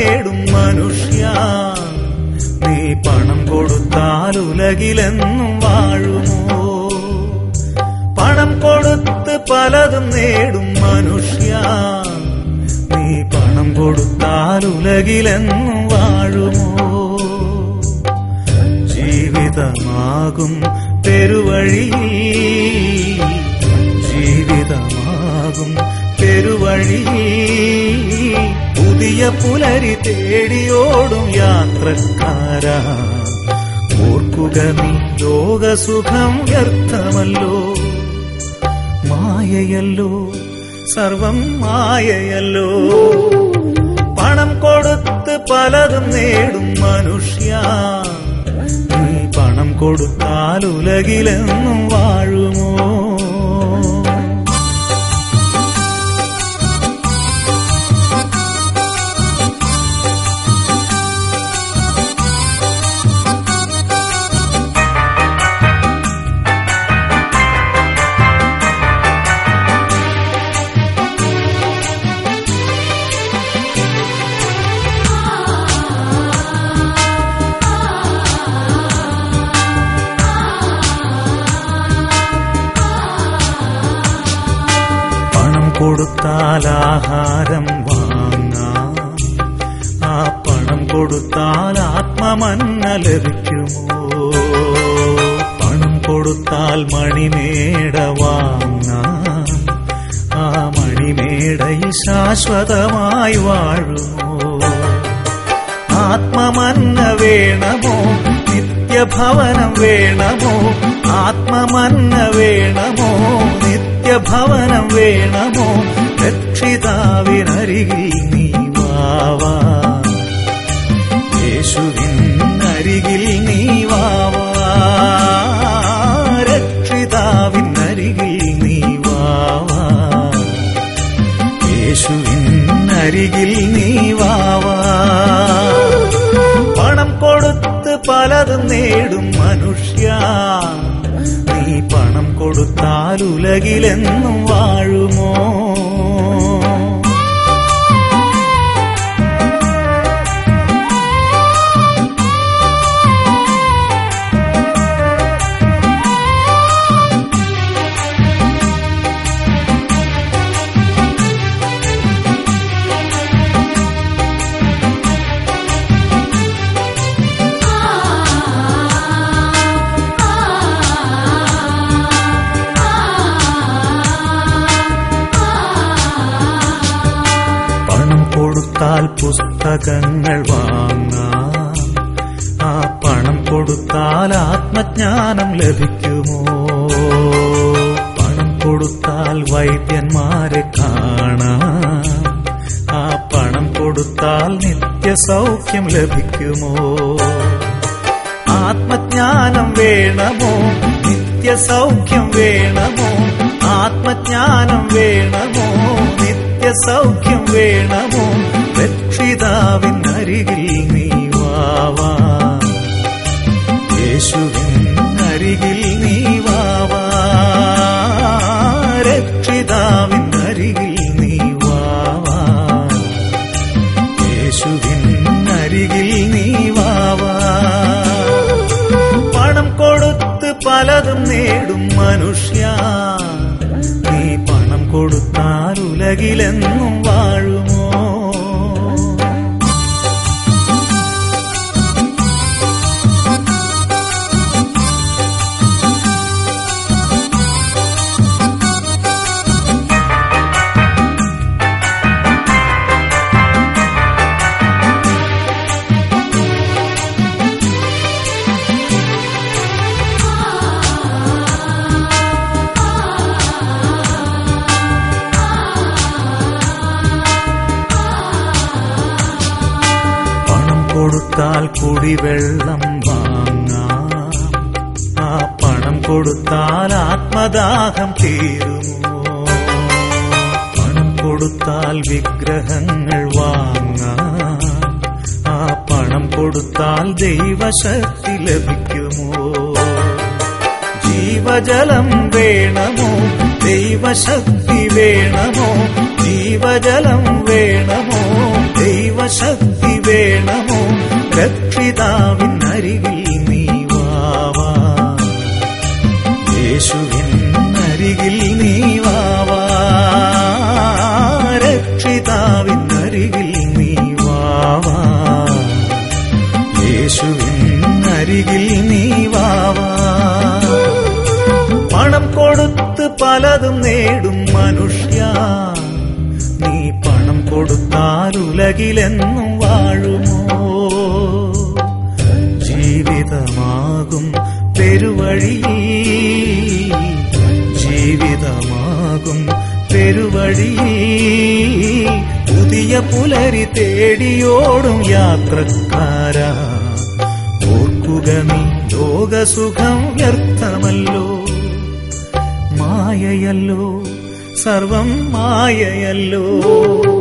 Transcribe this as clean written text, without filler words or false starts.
നേടും മനുഷ്യ, നീ പണം കൊടുത്താൽ ഉലകിലെന്നും വാഴുമോ? പണം കൊടുത്ത് പലതും നേടും മനുഷ്യ, നീ പണം കൊടുത്താൽ ഉലകിലെന്നും വാഴുമോ? ജീവിതമാകും പെരുവഴി, ജീവിതമാകും പെരുവഴി, പുതിയ പുലരി തേടിയോടും യാത്രക്കാരാ, ഓർക്കുക നീ ലോകസുഖം വ്യർത്ഥമല്ലോ, മായയല്ലോ സർവം മായയല്ലോ. പണം കൊടുത്ത് പലതും നേടും മനുഷ്യ, നീ പണം കൊടുത്താൽ ഉലകിലെന്നും വാഴുമോ? കൊടുത്താൽ ആഹാരം വാങ്ങാം, ആ പണം കൊടുത്താൽ ആത്മമന്ന ലഭിക്കുമോ? പണം കൊടുത്താൽ മണിമേട വാങ്ങാം, ആ മണിമേടയിൽ ശാശ്വതമായി വാഴുമോ? ആത്മമന്ന വേണമോ? നിത്യഭവനം വേണമോ? ആത്മമന്ന വേണമോ? നിത്യഭവനം വേണമോ? രക്ഷിതാവിനരികിൽ നീ വാവാ, യേശുവിനരികിൽ നീ വാവാ, രക്ഷിതാവിനരികിൽ നീ വാവാ, യേശുവിനരികിൽ നീ വാവാ. പണം കൊടുത്ത് പലതും നേടും മനുഷ്യ, നീ പണം കൊടുത്താൽ ഉലകിലെന്നും വാഴുമോ? കൊടുത്താൽ പുസ്തകങ്ങൾ വാങ്ങാം, ആ പണം കൊടുത്താൽ ആത്മജ്ഞാനം ലഭിക്കുമോ? പണം കൊടുത്താൽ വൈദ്യന്മാരെ കാണാം, ആ പണം കൊടുത്താൽ നിത്യസൗഖ്യം ലഭിക്കുമോ? ആത്മജ്ഞാനം വേണമോ? നിത്യസൗഖ്യം വേണമോ? ആത്മജ്ഞാനം വേണമോ? നിത്യസൗഖ്യം വേണമോ? രക്ഷിതാവിനരികിൽ നീ വാവാ, യേശുവിനരികിൽ നീ വാവാ, രക്ഷിതാവിനരികിൽ നീ വാവാ, യേശുവിനരികിൽ നീ വാവാ. പണം കൊടുത്ത് പലതും നേടും മനുഷ്യ, നീ പണം കൊടുത്താൽ ഉലകിലെന്നും വാഴുമോ? കൊടുത്താൽ കുടിവെള്ളം വാങ്ങാം, ആ പണം കൊടുത്താൽ ആത്മദാഹം തീരുമോ? പണം കൊടുത്താൽ വിഗ്രഹങ്ങൾ വാങ്ങാം, ആ പണം കൊടുത്താൽ ദൈവശക്തി ലഭിക്കുമോ? ജീവജലം വേണമോ? ദൈവശക്തി വേണമോ? ജീവജലം വേണമോ? ദൈവശക്തി വേണമോ രക്ഷിതാവിനരികിൽ നീ വാവാ യേശുവിനരികിൽ നീ വാവാ രക്ഷിതാവിനരികിൽ നീ വാവാ യേശുവിനരികിൽ നീ വാവാ പണം കൊടുത്ത് പലതും നേടും മനുഷ്യ നീ പണം കൊടുത്താൽ ഉലകിലെന്നും വാഴുമോ ജീവിതമാകും പെരുവഴിയിൽ ജീവിതമാകും പെരുവഴിയിൽ പുതിയ പുലരി തേടിയോടും യാത്രക്കാരാ ഓർക്കുക നീ ലോകസുഖം വ്യർത്ഥമല്ലോ മായയല്ലോ സർവം മായയല്ലോ